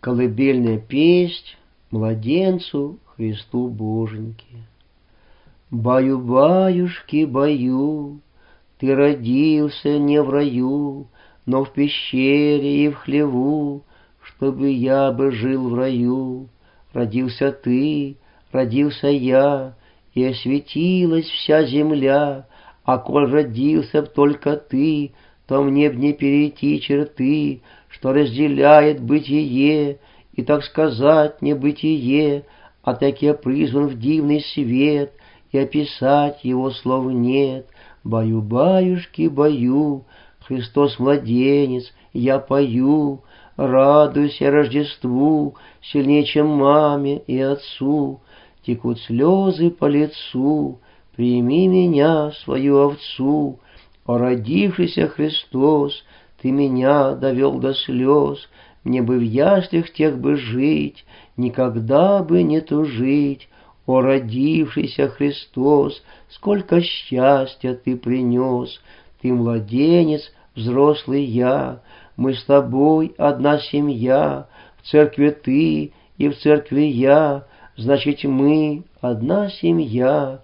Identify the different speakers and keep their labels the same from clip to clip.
Speaker 1: Колыбельная песнь младенцу Христу Боженьке. Баю-баюшки, баю, ты родился не в раю, но в пещере и в хлеву, чтобы я бы жил в раю. Родился ты, родился я, и осветилась вся земля, а коль родился б только ты, то мне б не перейти черты, что разделяет бытие и, так сказать, небытие, а так я призван в дивный свет, и описать его слов нет. Баю-баюшки, баю, Христос младенец, я пою, радуйся Рождеству, сильнее, чем маме и отцу. Текут слезы по лицу, прими меня, свою овцу. О родившийся Христос, ты меня довел до слез, мне бы в яслях тех бы жить, никогда бы не тужить. О родившийся Христос, сколько счастья ты принес, ты младенец, взрослый я, мы с тобой одна семья, в церкви ты и в церкви я, значит мы одна семья.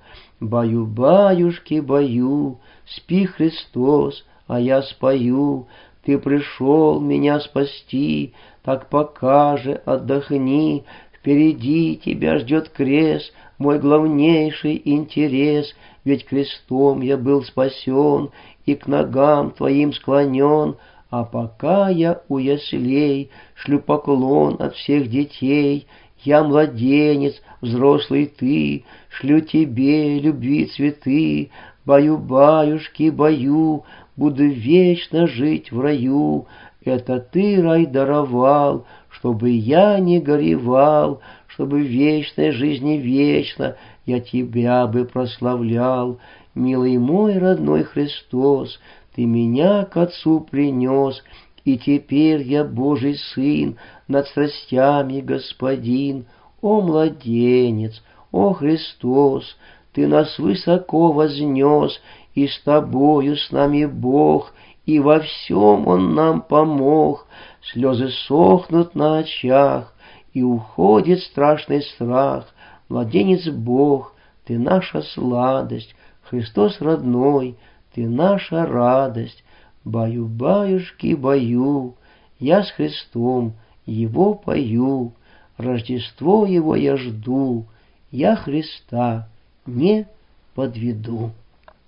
Speaker 1: Баю-баюшки, баю, спи, Христос, а я спою. Ты пришел меня спасти, так пока же отдохни. Впереди тебя ждет крест, мой главнейший интерес. Ведь крестом я был спасен и к ногам твоим склонен. А пока я у яслей шлю поклон от всех детей, я младенец, взрослый ты, шлю тебе любви цветы. Баю-баюшки, баю, буду вечно жить в раю. Это ты рай даровал, чтобы я не горевал, чтобы в вечной жизни вечно я тебя бы прославлял. Милый мой родной Христос, ты меня к Отцу принес, и теперь я Божий Сын, над страстями Господин. О, младенец, о, Христос, ты нас высоко вознес, и с тобою с нами Бог, и во всем Он нам помог. Слезы сохнут на очах, и уходит страшный страх. Младенец Бог, ты наша сладость, Христос родной, ты наша радость. Баю-баюшки, баю, я с Христом Его пою, Рождество Его я жду, я Христа не подведу.